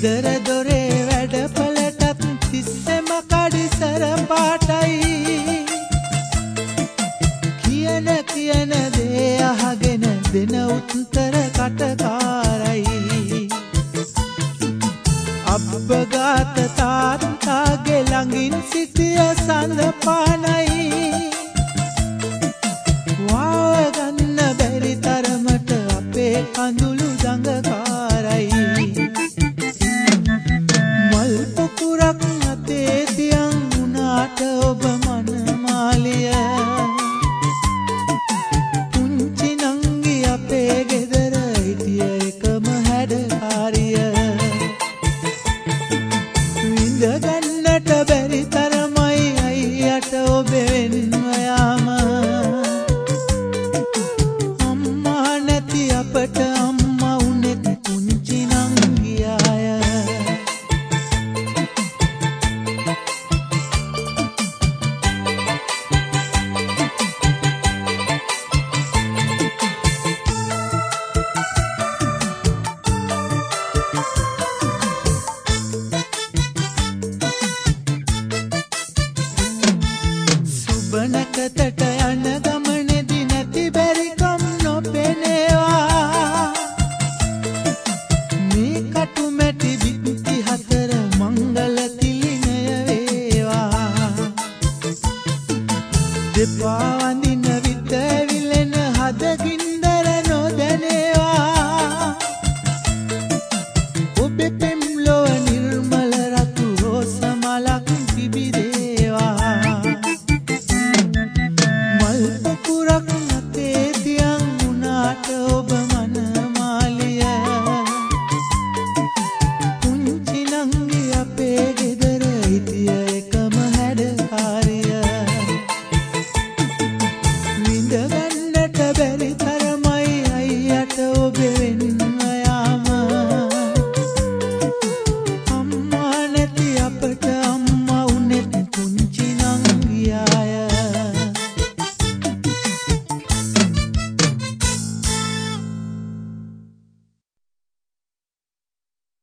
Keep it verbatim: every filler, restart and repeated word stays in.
ගෙදර දොරේ වැඩපළටත් තිස්සෙම කඩිසර පාටයි කියන කියන දේ අහගෙන දෙන උත්තර කටකාරයි අබ්බගාත තාත්තාගේ ළඟින් සිටිය සඳපානයි වාගන්න බැරි තරමට අපේ කඳුළු දඟකාරයි මල් පොකුරක් අතේ තියන් වුණාට ඔබ මනමාලිය පුංචි නංගි අපේ ගෙදර හිටිය එකම හැඩකාරිය විඳගන්නට බැරි තරමයි අයියට ඔබ වෙන්ව යාම අම්මා නැති අපට අම්මා උනෙත් පුංචි නංගියාය සුබනකතට යන ගමනේදී නැති බැරිකම් නොපෙනේවා මේ කටු මැටි බිත්ති හතර මංගල තිලිනය වේවා දෙපා